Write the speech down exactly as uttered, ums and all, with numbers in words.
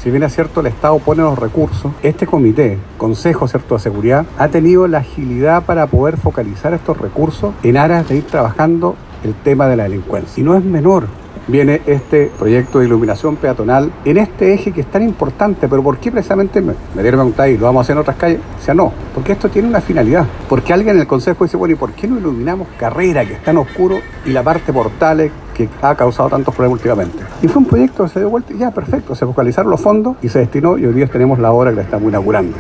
Si bien es cierto el Estado pone los recursos, este comité, Consejo, ¿cierto?, de Seguridad, ha tenido la agilidad para poder focalizar estos recursos en aras de ir trabajando el tema de la delincuencia. Y no es menor. Viene este proyecto de iluminación peatonal en este eje que es tan importante, pero ¿por qué precisamente me, me dieron preguntar y lo vamos a hacer en otras calles? O sea, no, porque esto tiene una finalidad. Porque alguien en el Consejo dice, bueno, ¿y por qué no iluminamos Carrera, que está en oscuro, y la parte Portales, que ha causado tantos problemas últimamente? Y fue un proyecto que se dio vuelta y ya, perfecto, se focalizaron los fondos y se destinó, y hoy día tenemos la obra que la estamos inaugurando.